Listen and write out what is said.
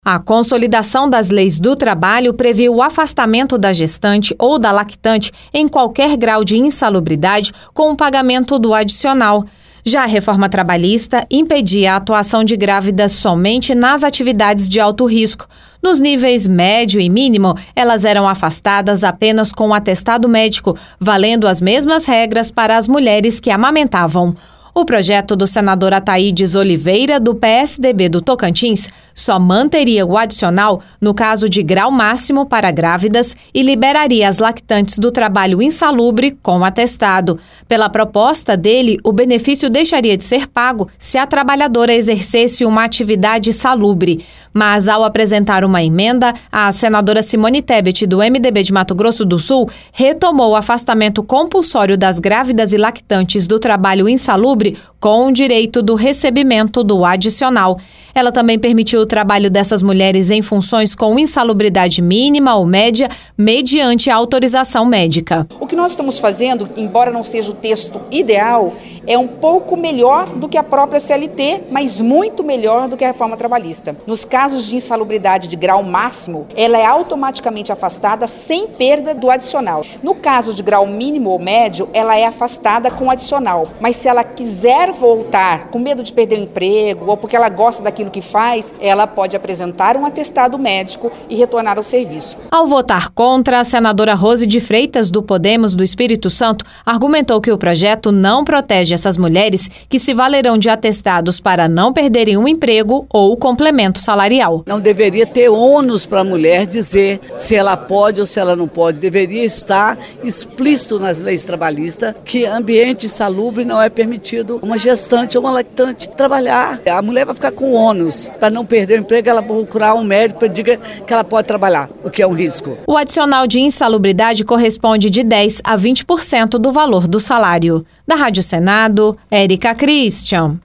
A consolidação das leis do trabalho prevê o afastamento da gestante ou da lactante em qualquer grau de insalubridade com o pagamento do adicional. Já a reforma trabalhista impedia a atuação de grávidas somente nas atividades de alto risco. Nos níveis médio e mínimo, elas eram afastadas apenas com atestado médico, valendo as mesmas regras para as mulheres que amamentavam. O projeto do senador Ataídes Oliveira, do PSDB do Tocantins, só manteria o adicional no caso de grau máximo para grávidas e liberaria as lactantes do trabalho insalubre com atestado. Pela proposta dele, o benefício deixaria de ser pago se a trabalhadora exercesse uma atividade salubre. Mas, ao apresentar uma emenda, a senadora Simone Tebet, do MDB de Mato Grosso do Sul, retomou o afastamento compulsório das grávidas e lactantes do trabalho insalubre com o direito do recebimento do adicional. Ela também permitiu o trabalho dessas mulheres em funções com insalubridade mínima ou média, mediante autorização médica. O que nós estamos fazendo, embora não seja o texto ideal, é um pouco melhor do que a própria CLT, mas muito melhor do que a reforma trabalhista. Nos casos de insalubridade de grau máximo, ela é automaticamente afastada sem perda do adicional. No caso de grau mínimo ou médio, ela é afastada com adicional. Mas se ela quiser voltar com medo de perder o emprego ou porque ela gosta daquilo que faz, ela pode apresentar um atestado médico e retornar ao serviço. Ao votar contra, a senadora Rose de Freitas, do Podemos do Espírito Santo, argumentou que o projeto não protege essas mulheres que se valerão de atestados para não perderem um emprego ou complemento salarial. Não deveria ter ônus para a mulher dizer se ela pode ou se ela não pode. Deveria estar explícito nas leis trabalhistas que ambiente insalubre não é permitido uma gestante ou uma lactante trabalhar. A mulher vai ficar com ônus para não perder o emprego, ela procurar um médico para dizer que ela pode trabalhar, o que é um risco. O adicional de insalubridade corresponde de 10% a 20% do valor do salário. Da Rádio Senado, Érica Christian.